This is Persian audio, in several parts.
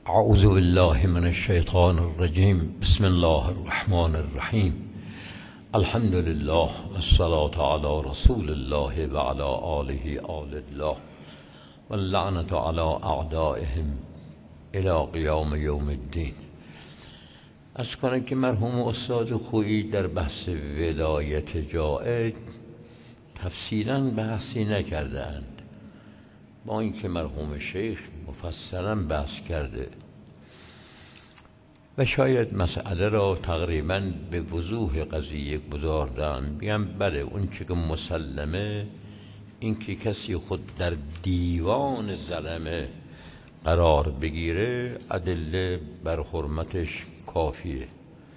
اعوذ بالله من الشیطان الرجیم. بسم الله الرحمن الرحیم. الحمد لله والصلاة علی رسول الله و علی آله آل الله و اللعنة علی اعدائهم الی قیام یوم الدین. از کنم که مرحوم استاد خویی در بحث ولایت جائر تفصیلا بحثی نکردند، با اینکه مرحوم شیخ مفصلا بحث کرده و شاید مسئله را تقریبا به وضوح قضیه گذاردن. بگم بله، اون چه که مسلمه این که کسی خود در دیوان ظلمه قرار بگیره ادله بر حرمتش کافیه.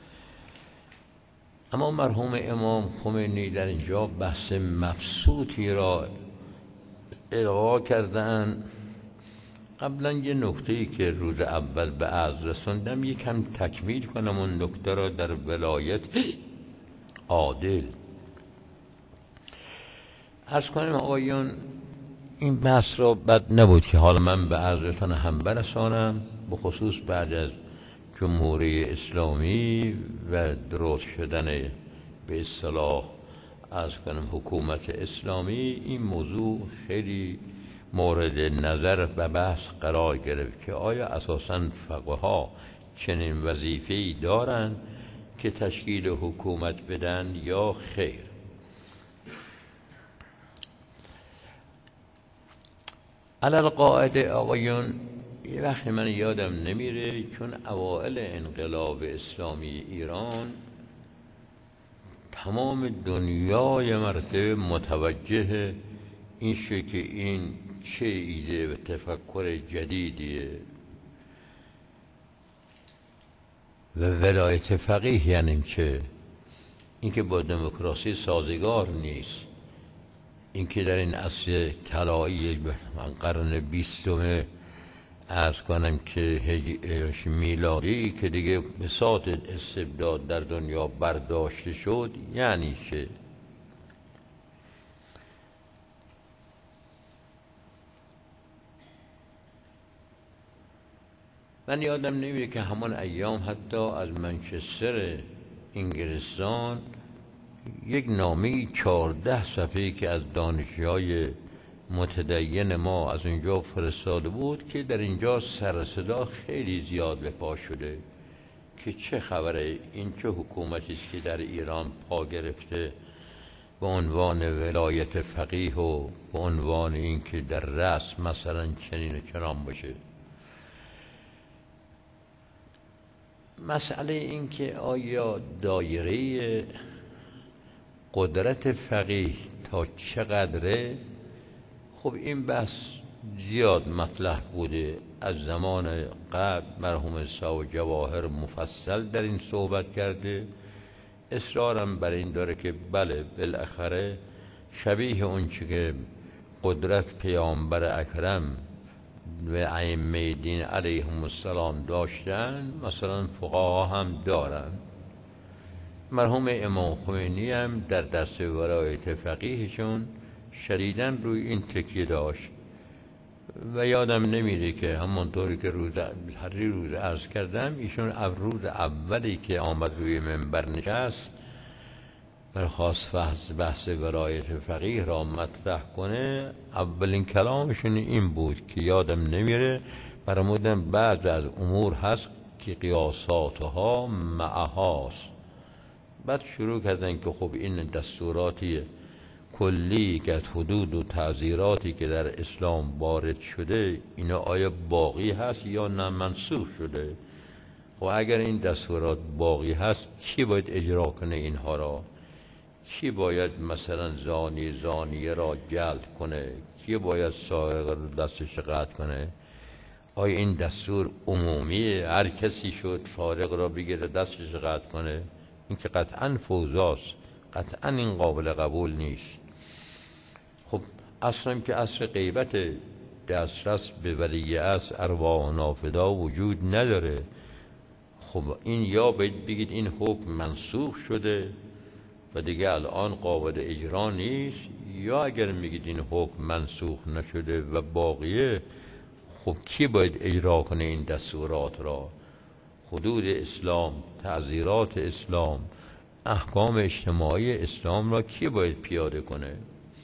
اما مرحوم امام خمینی در اینجا بحث مبسوطی را القا کردن. قبلا یه نکته‌ای که روز اول به عرض رسوندم یکم تکمیل کنم اون نکته را در ولایت عادل. عرض کنم آقایان، این بحث را بد نبود که حالا من به عرضتان هم برسانم، به خصوص بعد از جمهوری اسلامی و درست شدن به اصطلاح عرض کنم حکومت اسلامی. این موضوع خیلی مورد نظر و بحث قرار گرفت که آیا اساساً فقها چنین وظیفه‌ای دارند که تشکیل حکومت بدن یا خیر. علی القاعده آقایان، یه وقت من یادم نمیره، چون اوائل انقلاب اسلامی ایران تمام دنیای مرتبه متوجه این شد که این چه ایده و تفکر جدیدیه و ولایت فقیه یعنی چه؟ این که با دموکراسی سازگار نیست، این که در این عصر طلایی قرن 20 عرض کنم که میلادی که دیگه بساط استبداد در دنیا برداشته شد یعنی چه؟ من یادم نمیره که همان ایام حتی از منچستر انگلستان یک نامه 14 صفحه‌ای که از دانشجوهای متدین ما از اونجا فرستاده بود که در اینجا سر صدا خیلی زیاد به پا شده که چه خبره، این چه حکومتی است که در ایران پا گرفته به عنوان ولایت فقیه و به عنوان این که در رأس مثلا چنین و چنان باشه. مسئله این که آیا دایره قدرت فقیه تا چقدره، خب این بحث زیاد مطرح بوده. از زمان قبل مرحوم صاحب جواهر مفصل در این صحبت کرده. اصرارم بر این داره که بله بالاخره شبیه اون چه که قدرت پیامبر اکرم و ائمه دین علیهم السلام داشتن مثلا فقها هم دارن. مرحوم امام خمینی هم در درس ولایت فقیهشون شدیداً روی این تکیه داشت و یادم نمیره که همونطوری که هر روز عرض کردم ایشون روز اولی که آمد روی منبر نشست خواست بحث ولایت فقیه را مطرح کنه، اولین کلامشون این بود که یادم نمیره فرمودن بعض از امور هست که قیاساتها معهاست. بعد شروع کردن که خب این دستوراتی کلی که از حدود و تعزیراتی که در اسلام وارد شده اینا آیا باقی هست یا نه منسوخ شده؟ خب اگر این دستورات باقی هست چی باید اجرا کنه اینها را؟ کی باید مثلا زانیه را جلد کنه؟ کی باید سارق را دستش قطع کنه؟ آیا این دستور عمومیه هر کسی شد سارق را بگیره دستش قطع کنه؟ این که قطعا فوضاست، قطعا این قابل قبول نیست. خب اصلا که اصل غیبت دسترس به ولی اصل ارواح نافدا وجود نداره. خب این یا باید بگید این حکم منسوخ شده و دیگه الان قابل اجرا نیست، یا اگر میگید این حکم منسوخ نشده و باقیه خب کی باید اجرا کنه این دستورات را؟ حدود اسلام، تعزیرات اسلام، احکام اجتماعی اسلام را کی باید پیاده کنه؟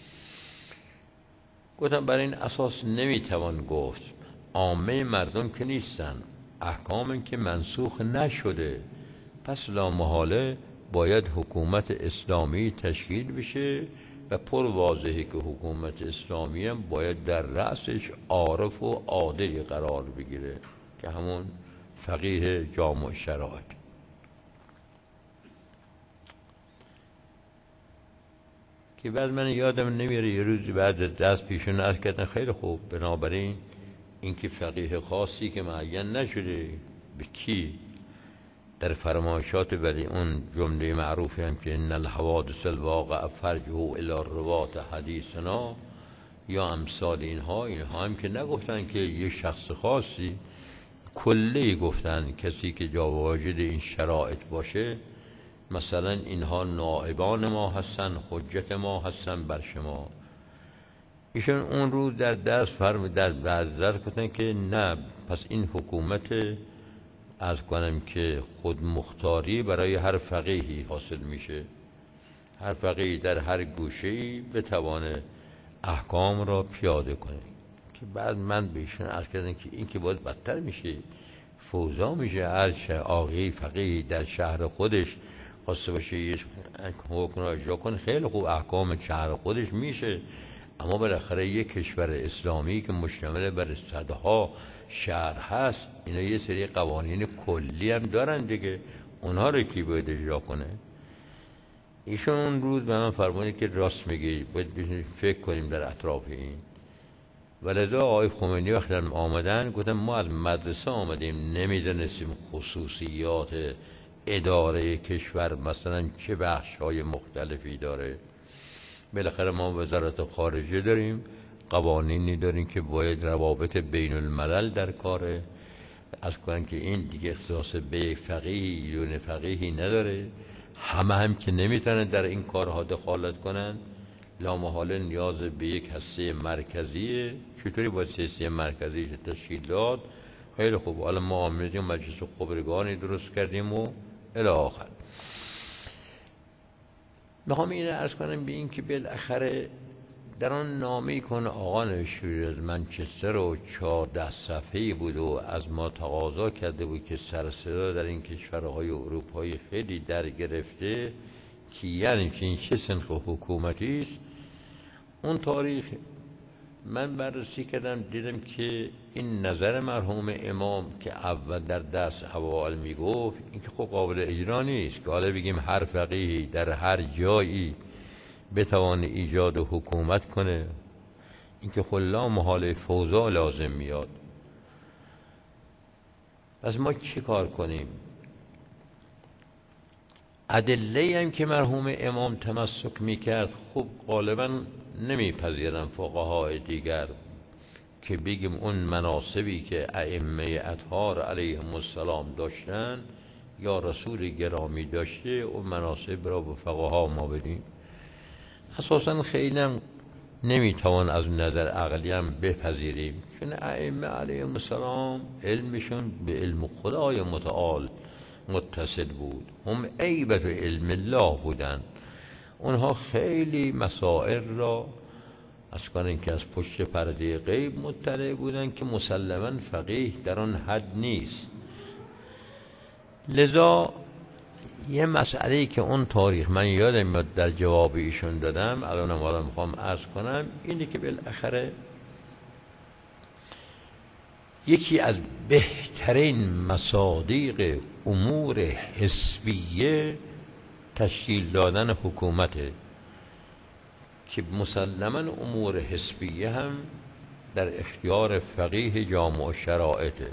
گفتم بر این اساس نمیتوان گفت. عامه مردم که نیستن، احکام که منسوخ نشده، پس لامحاله باید حکومت اسلامی تشکیل بشه و پر واضحه که حکومت اسلامی هم باید در رأسش عارف و عادلی قرار بگیره که همون فقیه جامع شرایط. که بعد من یادم نمیره یه روز بعد از دست پیشون عرض کردن خیلی خوب، بنابراین اینکه فقیه خاصی که معین نشده به کی؟ در فرمایشات ولی اون جمله معروفی هم که ان الحوادث الواقع فرجه الی روات حدیثنا یا امثال اینها هم که نگفتن که یه شخص خاصی، کلی گفتن کسی که جا واجد این شرایط باشه، مثلا اینها نائبان ما هستن، حجت ما هستن بر شما. ایشون اون رو در درس در بعض گفتن که نه، پس این حکومت از کنم که خود مختاری برای هر فقیهی حاصل میشه، هر فقیهی در هر گوشه‌ای بتوانه احکام را پیاده کنه. که بعد من بهشون عرض کردم که این که باید بدتر میشه، فوضا میشه. هر آقای فقیهی در شهر خودش خواسته باشه یه حکم را اجرا کنه، خیلی خوب احکام شهر خودش میشه، اما بالاخره یک کشور اسلامی که مشتمل بر صدها شهر هست، اینا یه سری قوانین کلی هم دارن دیگه، اونها رو کی باید اجرا کنه؟ ایشون اون روز به من فرمودید که راست میگی، باید فکر کنیم در اطراف این. ولذا آقای خمینی وقتی آمدن گفتم ما از مدرسه آمدیم، نمیدونستیم خصوصیات اداره کشور مثلا چه بخش‌های مختلفی داره. بالاخره ما وزارت خارجه داریم، قوانینی داریم که باید روابط بین الملل در کاره، از کنن که این دیگه اختصاص به فقیهی یا فقیهی نداره، همه هم که نمیتونن در این کارها دخالت کنن، لامحاله نیاز به یک هسته مرکزیه. چطوری باید هسته مرکزی تشکیل داد؟ خیلی خوب، حالا ما آمدیم مجلس خبرگانی درست کردیم و الی آخر. میخوام اینو عرض کنم به این که بالاخره در آن نامه‌ای که آقا نوشته از منچستر و 14 صفحه‌ای بود و از ما تقاضا کرده بود که سر صدا در این کشورهای اروپایی خیلی در گرفته که یعنی که این چه سنخ حکومتی است. اون تاریخ من بررسی کردم، دیدم که این نظر مرحوم امام که اول در درس اوائل میگفت این که خب قابل اجرا نیست، که حالا بگیم هر فقیهی در هر جایی بتوانه ایجاد حکومت کنه، این که خلا محال فوضا لازم میاد. پس ما چی کار کنیم؟ ادله هم که مرحوم امام تمسک میکرد خب غالبا نمیپذیرن فقهای دیگر که بگیم اون مناسبی که ائمه اطهار علیهم السلام داشتن یا رسول گرامی داشته اون مناسب را به فقها ما بدیم. اساسا خیلی هم نمیتوان از نظر عقلی هم بپذیریم، چون ائمه علیهم السلام علمشون به علم خدای متعال متصل بود، هم عیبت علم الله بودن. اونها خیلی مسائل را از کنن که از پشت پرده غیب مطلع بودن که مسلما فقیه در آن حد نیست. لذا یه مسئله که اون تاریخ من یادم میاد در جواب ایشون دادم، الانم حالا میخوام عرض کنم، اینه که بالاخره یکی از بهترین مصادیق امور حزبیه تشکیل دادن حکومته، که مسلما امور حزبیه هم در اختیار فقیه جامع شرایطه.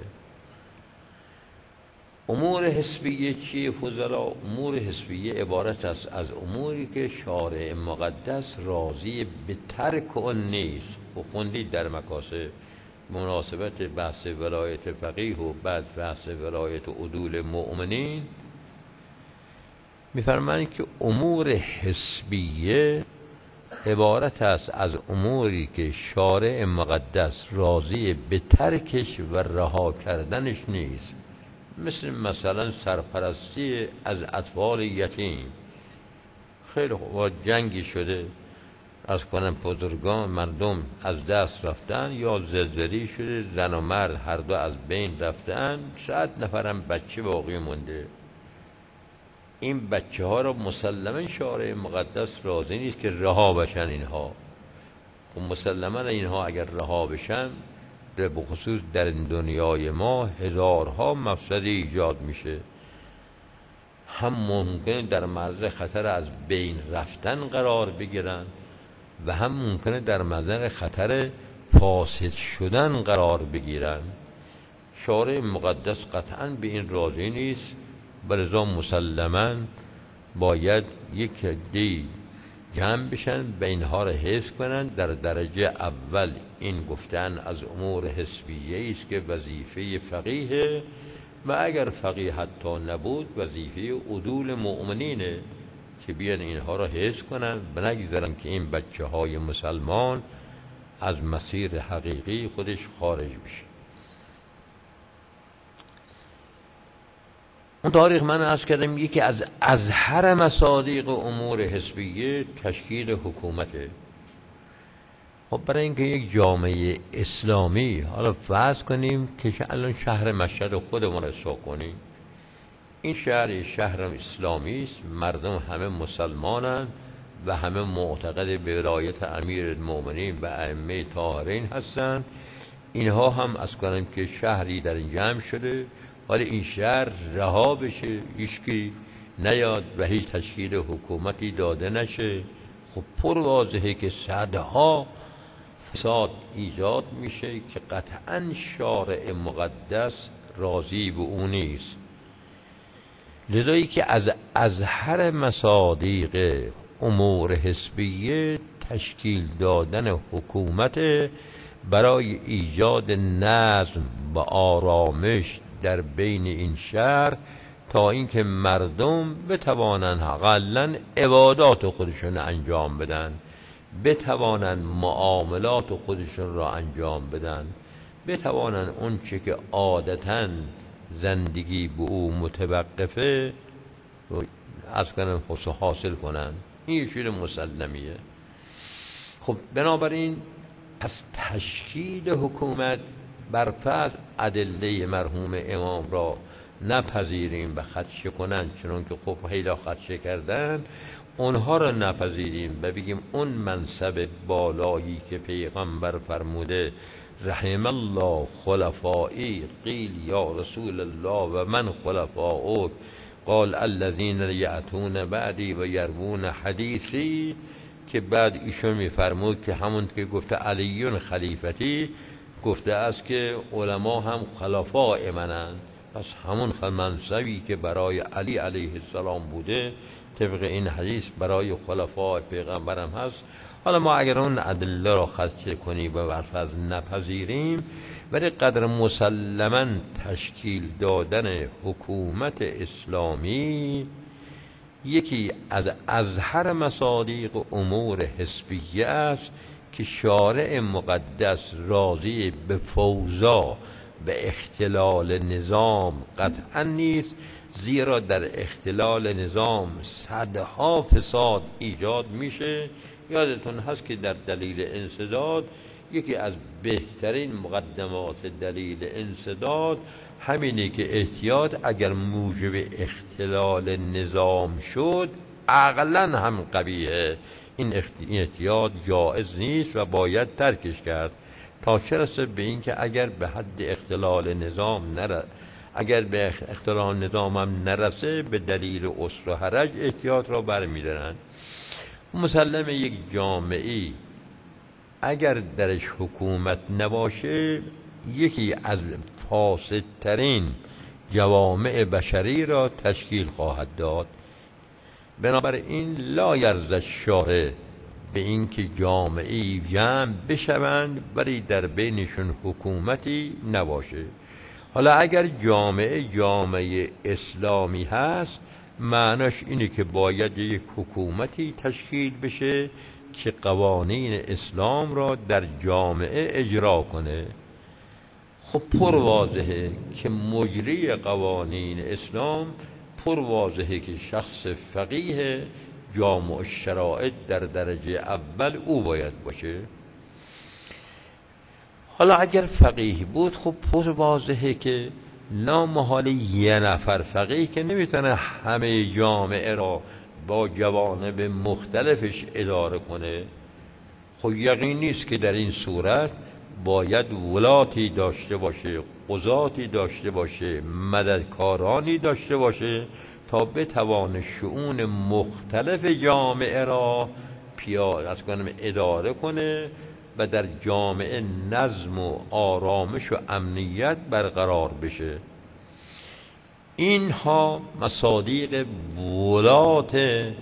امور حزبیه چیه فضلا؟ امور حزبیه عبارت است از اموری که شارع مقدس راضی به ترک آن نیست. خوندید در مکاسب مناسبت بحث ولایت فقیه و بعد بحث ولایت عدول مؤمنین، میفرمایند که امور حزبیه عبارت است از اموری که شارع مقدس راضی به ترکش و رها کردنش نیست، مثلا سرپرستی از اطفال یتیم. خیلی خوب، جنگی شده، از کنم بزرگان مردم از دست رفتن یا زلزله‌ای شده، زن و مرد هر دو از بین رفتن، 100 نفرم بچه باقی مونده. این بچه ها را مسلما شارع مقدس راضی نیست که رها بشن. اینها خب مسلما اینها اگر رها بشن، به خصوص در این دنیای ما هزارها مفسده ایجاد میشه. هم ممکنه در معرض خطر از بین رفتن قرار بگیرن و هم ممکنه در معرض خطر فاسد شدن قرار بگیرن. شارع مقدس قطعاً به این راضی نیست، بلذا مسلماً باید یک عده‌ای جمع بشن و اینها را حفظ کنن. در درجه اول این گفتن از امور حسبیه است که وظیفه فقیه، و اگر فقیه حتی نبود وظیفه عدول مؤمنینه که بیان اینها را حفظ کنن و نگذارن که این بچه های مسلمان از مسیر حقیقی خودش خارج بشه. اون تاریخ من عرض کردم یکی از ازهر مصادیق امور حزبیه تشکیل حکومته. خب برای اینکه یک جامعه اسلامی، حالا فرض کنیم که الان شهر مشهد خودمون رو حساب کنیم، این شهر اسلامی است، مردم همه مسلمانند و همه معتقد به ولایت امیر المؤمنین و ائمه طاهرین هستند. اینها هم از کنیم که شهری در این جمع شده، ولی این شهر رها بشه، هیچکی نیاد و هیچ تشکیل حکومتی داده نشه. خب پر واضحه که صدها فساد ایجاد میشه که قطعاً شارع مقدس راضی به اون نیست. لذایی که از ازهر مصادیق امور حزبیه تشکیل دادن حکومت برای ایجاد نظم و آرامش در بین این شهر، تا اینکه مردم بتوانند حقاً عبادات خودشون انجام بدن، بتوانند معاملات خودشون را انجام بدن، بتوانند اون چه که عادتاً زندگی به او متوقفه از کنن حاصل کنن. این شیر مسلمیه. خب بنابراین پس تشکیل حکومت بر فرض ادله مرحوم امام را نپذیریم و خدشه کنن، چون که خب حیلا خدشه کردن، اونها را نپذیریم و بگیم اون منصب بالایی که پیغمبر فرموده رحم الله خلفائی، قیل یا رسول الله و من خلفاؤک، قال الذین یأتون بعدی و یروون حدیثی، که بعد ایشون میفرمود که همون که گفته علیون خلیفتی، گفته است که علما هم خلفاء منند. پس همون منصبی که برای علی علیه السلام بوده طبق این حدیث برای خلفاء پیغمبرم هست. حالا ما اگر اون ادله را خدشه کنیم و برفض نپذیریم، ولی قدر مسلما تشکیل دادن حکومت اسلامی یکی از ازهر مصادیق امور حزبیه است که شارع مقدس راضی به فوضا به اختلال نظام قطعا نیست، زیرا در اختلال نظام صدها فساد ایجاد میشه. یادتون هست که در دلیل انسداد یکی از بهترین مقدمات دلیل انسداد همینه که احتیاط اگر موجب اختلال نظام شد عقلاً هم قبیحه. این احتیاط جائز نیست و باید ترکش کرد، تا چه رسه به این که اگر به حد اختلال نظام اگر به اختلال نظام هم نرسه به دلیل عسر و حرج احتیاط را برمی‌دارن. مسلم یک جامعه اگر درش حکومت نباشه یکی از فاسدترین جوامع بشری را تشکیل خواهد داد. بنابراین لا یرضی الشارع به این که جامعه جمع بشوند ولی در بینشون حکومتی نباشه. حالا اگر جامعه اسلامی هست، معناش اینه که باید یک حکومتی تشکیل بشه که قوانین اسلام را در جامعه اجرا کنه. خب پر واضحه که مجری قوانین اسلام پر واضحه که شخص فقیه جامع الشرائع در درجه اول او باید باشه. حالا اگر فقیه بود خب پر واضحه که لامحاله یه نفر فقیه که نمیتونه همه جامعه را با جوانب مختلفش اداره کنه. خب یقین نیست که در این صورت باید ولاتی داشته باشه، قضاتی داشته باشه، مددکارانی داشته باشه تا بتوانه شؤون مختلف جامعه را اداره کنه و در جامعه نظم و آرامش و امنیت برقرار بشه. اینها مصادیق ولات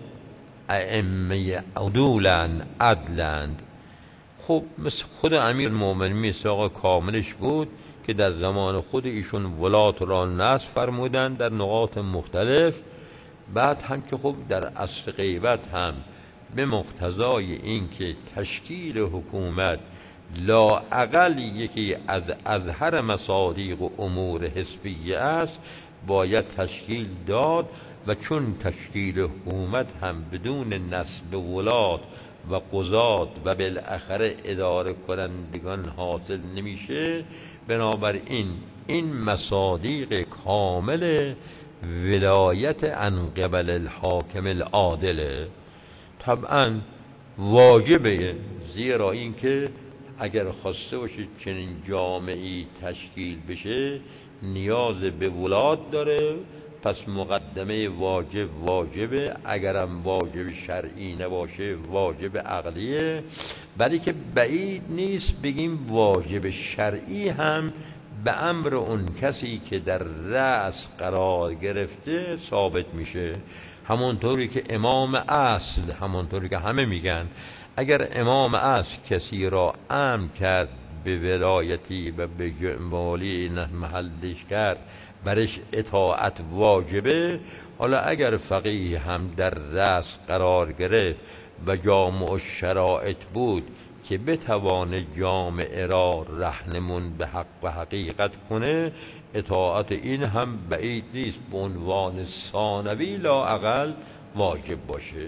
ائمه عدلند. خب مثل خود امیرالمومنین میثاق کاملش بود که در زمان خود ایشون ولات را نصب فرمودند در نقاط مختلف. بعد هم که خب در عصر غیبت هم به مقتضای اینکه تشکیل حکومت لااقل یکی از ازهر مصادیق و امور حزبیه است باید تشکیل داد و چون تشکیل حکومت هم بدون نصب ولات و قضات و بالاخره اداره کنندگان حاصل نمیشه، بنابراین این مصادیق کامل ولایت عن قبل الحاکم العادله طبعا واجبه، زیرا اینکه اگر خواسته باشید چنین جامعه‌ای تشکیل بشه نیاز به ولات داره. پس مقدمه واجبه، اگرم واجب شرعی نباشه واجب عقلیه، ولی که بعید نیست بگیم واجب شرعی هم به امر اون کسی که در رأس قرار گرفته ثابت میشه. همونطوری که امام اصل، همونطوری که همه میگن اگر امام اصل کسی را امر کرد به ولایتی و به جمالی محلش کرد برش اطاعت واجبه. حالا اگر فقیه هم در رأس قرار گرفت و جامع الشرائع بود که بتوانه جامعه را رهنمون به حق و حقیقت کنه، اطاعت این هم بعید نیست به عنوان ثانوی لااقل واجب باشه.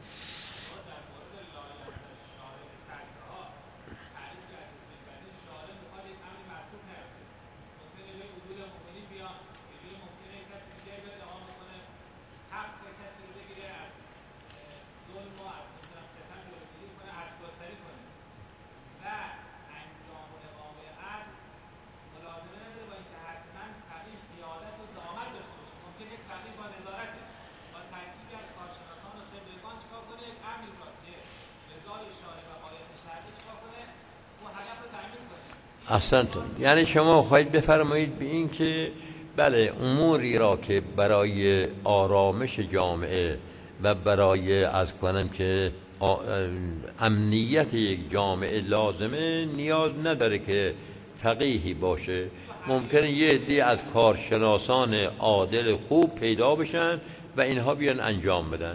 احسنتون. یعنی شما خواهید بفرمایید به این که بله اموری را که برای آرامش جامعه و برای از کنم که امنیت یک جامعه لازمه نیاز نداره که فقیهی باشه. ممکنه یه عده‌ای از کارشناسان عادل خوب پیدا بشن و اینها بیان انجام بدن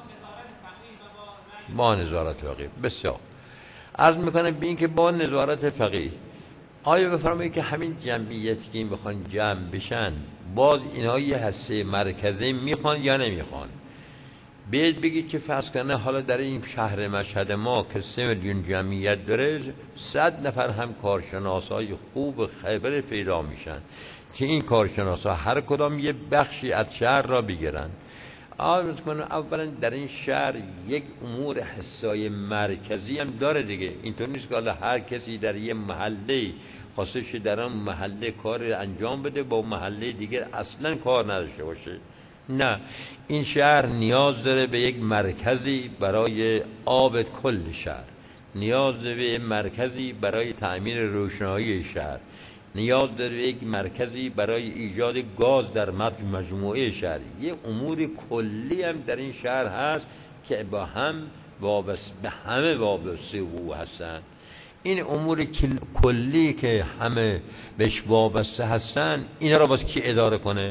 با نظارت فقیه. بسیار عرض میکنم به این که با نظارت فقیه آیا بفرمایید که همین جمعیتی که این بخوان جمع بشن باز اینها یه هسته مرکزی میخوان یا نمیخوان؟ بگید که فرض کنه حالا در این شهر مشهد ما که 3 میلیون جمعیت داره 100 نفر هم کارشناسای خوب خبره پیدا میشن که این کارشناسا هر کدام یه بخشی از شهر را بگیرن. اولا در این شهر یک امور حسای مرکزی هم داره دیگه. اینطور نیست که حالا هر کسی در یه محله خواستش در اون محله کار انجام بده با محله دیگر اصلا کار نداشته باشه. نه، این شهر نیاز داره به یک مرکزی برای آب کل شهر، نیاز داره به مرکزی برای تأمین روشنایی شهر، نیاز داره به یک مرکزی برای ایجاد گاز در مجموعه شهر. یه امور کلی هم در این شهر هست که با هم وابسته، به همه وابسته او هستن. این امور کلی که همه بهش وابسته هستن اینا را باز کی اداره کنه؟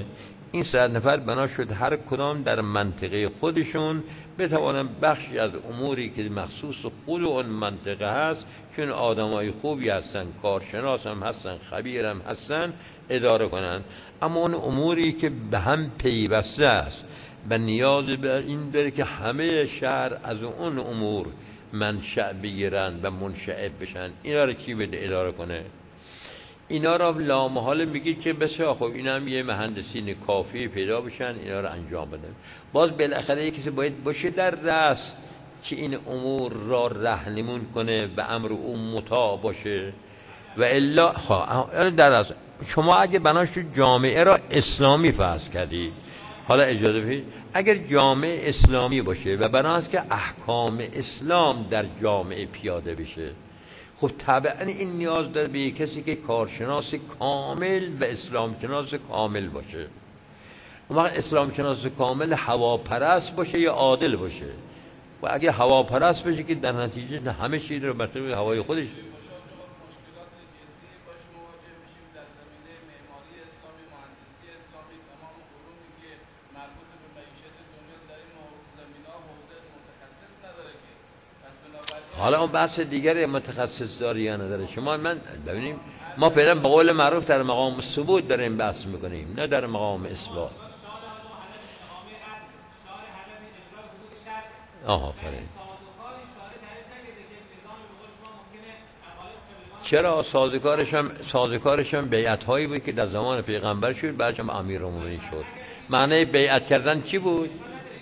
این 300 نفر بنا شد هر کدام در منطقه خودشون بتوانن بخشی از اموری که مخصوص خود اون منطقه هست، چون آدمای خوبی هستن، کارشناس هم هستن، خبیر هم هستن، اداره کنن. اما اون اموری که به هم پیوسته است و نیاز به این داره که همه شهر از اون امور منشأ بگیرن و منشأ بشن، اینا رو کی بده اداره کنه؟ اینا را لامحاله میگید که بسیار خوب، اینا هم یه مهندسین کافی پیدا بشن اینا رو انجام بدن. باز بالاخره یک کسی باید باشه در رأس که این امور را راهنمون کنه و امر او مطاع باشه و الا در رأس. شما اگه بناش جامعه را اسلامی فرض کردید، حالا اجازه بدید اگر جامعه اسلامی باشه و بناست که احکام اسلام در جامعه پیاده بشه، خب طبعا این نیاز داره به کسی که کارشناس کامل و اسلام شناس کامل باشه. اون وقت اسلام شناس کامل هواپرست باشه یا عادل باشه؟ و اگه هواپرست باشه که در نتیجه همه چیز رو بطور هوای خودش حالا اون بحث دیگری متخصص داره یا نداره. شما من ببینیم ما فعلا به قول معروف در مقام ثبوت داریم بحث میکنیم، نه در مقام اثبات. آفرین. چرا سازوکارش هم بیعت هایی بود که در زمان پیغمبر شد، بعدش هم امیرالمومنین شد. معنی بیعت کردن چی بود؟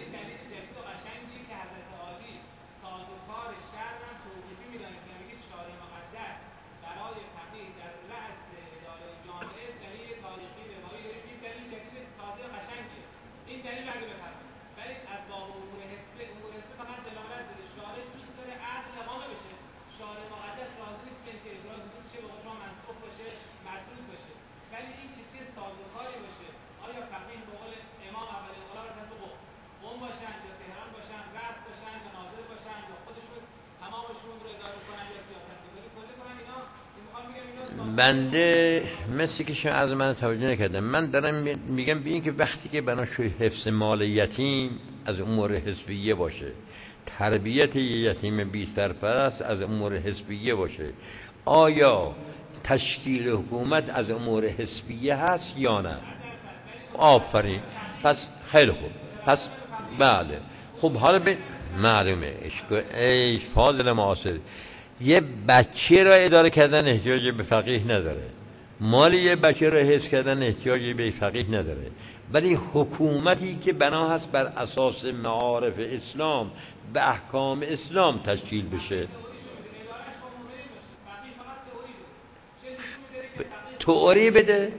بنده مثل که شما از من توجه نکردم، من دارم میگم به این که وقتی که بناشوی حفظ مال یتیم از امور حزبیه باشه، تربیت یتیم بی سرپرست از امور حزبیه باشه، آیا تشکیل حکومت از امور حزبیه هست یا نه؟ آفرین. پس خیلی خوب، پس بله خب حالا معلومه ای فاضل معاصر، یه بچه را اداره کردن احتیاج به فقیه نداره، مال یه بچه را حفظ کردن احتیاج به فقیه نداره، ولی حکومتی که بنا هست بر اساس معارف اسلام به احکام اسلام تشکیل بشه. تئوری بده،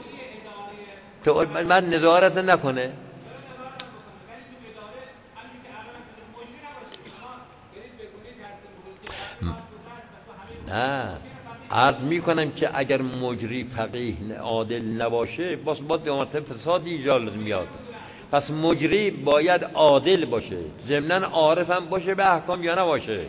من نظارت نکنه. نه عرض میکنم که اگر مجری فقیه عادل نباشه باز به مرتب فساد ایجاد میاد. پس مجری باید عادل باشه، ضمناً عارف هم باشه به احکام یا نباشه.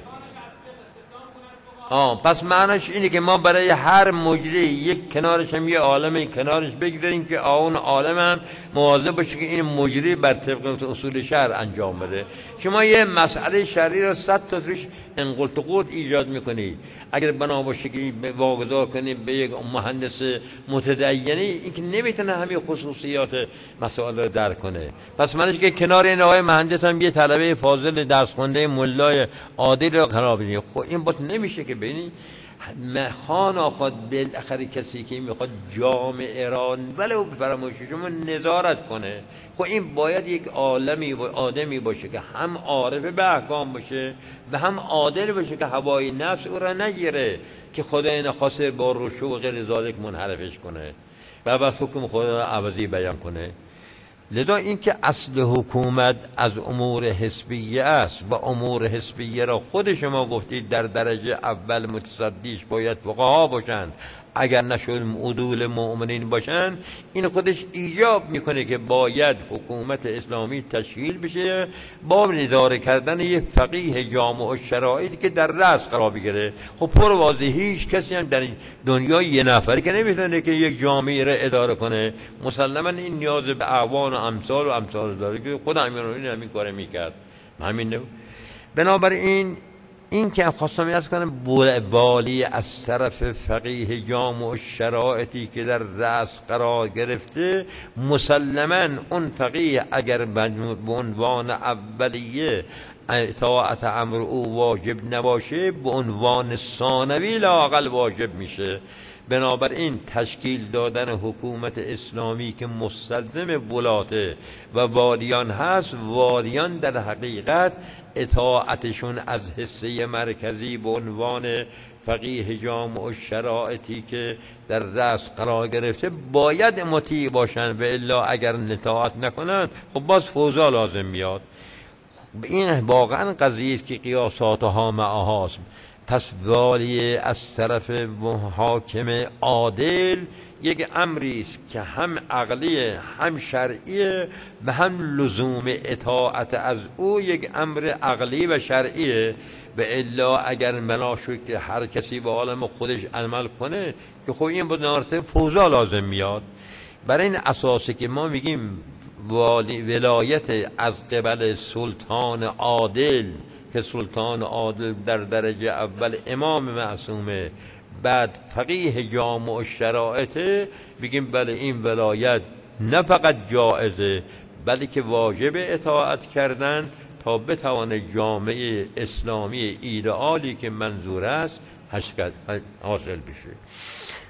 پس معنیش اینه که ما برای هر مجری یک کنارش هم یه عالم کنارش بگذاریم که اون عالم هم مواظب باشه که این مجری بر طبق اصول شرع انجام بده. شما یه مسئله شرعی رو 100 تا توش انقلت و قوت ایجاد میکنید، اگر بنا باشه که واگذار کنید به یک مهندس متدینی، این که نمیتونه همین خصوصیات مسائل رو درک کنه. پس منش که کنار این آقای مهندس هم یه طلبه فاضل درس خونده ملای عادل رو قرار بدید. خب این باید نمیشه که ببینید خان آخواد بالاخره کسی که میخواد جامعه را ولو فراموش شما نظارت کنه، خب این باید یک آدمی باشه که هم عارف به احکام باشه و هم عادل باشه که هوای نفس او را نگیره که خدای نخواسته با رشوه و غیر ذالک منحرفش کنه و بس حکم خدا را عوضی بیان کنه. لذا این که اصل حکومت از امور حزبیه است و امور حزبیه را خود شما گفتید در درجه اول متصدیش باید فقها باشند، اگر نشد عدول مؤمنین باشن، این خودش ایجاب میکنه که باید حکومت اسلامی تشکیل بشه با اداره کردن یه فقیه جامع و شرایطی که در رأس قرار بگیره. خب پر واضحه هیچ کسی هم در این دنیا یه نفری که نمیتونه که یک جامعه را اداره کنه. مسلما این نیاز به اعوان و امثال داره که خود امیرالمومنین همین کار میکرد. همین بنابراین این که خواستم از کنم بالی از طرف فقیه جامع و شرایطی که در رأس قرار گرفته، مسلما اون فقیه اگر به عنوان اولیه اطاعت امر او واجب نباشه، به عنوان ثانوی لااقل واجب میشه. بنابراین تشکیل دادن حکومت اسلامی که مستلزم ولاته و والیان هست، والیان در حقیقت اطاعتشون از حصه مرکزی به عنوان فقیه جامع و شرایطی که در رأس قرار گرفته باید مطیع باشن، و الا اگر اطاعت نکنن خب باز فوضا لازم میاد. این واقعا قضیه است که قیاساتها معهاست. پس والی از طرف حاکم عادل یک امری است که هم عقلیه هم شرعیه و هم لزوم اطاعت از او یک امر عقلی و شرعیه. و الا اگر بنا شد که هر کسی به عالم خودش عمل کنه که خب این بنارته فوضا لازم میاد. برای این اساسی که ما میگیم ولایت از قبل سلطان عادل، که سلطان عادل در درجه اول امام معصومه، بعد فقیه جامع و شرایطه، بگیم بله این ولایت نه فقط جائزه بلکه واجب اطاعت کردن تا بتوانه جامعه اسلامی ایدئالی که منظور است حاصل بشه.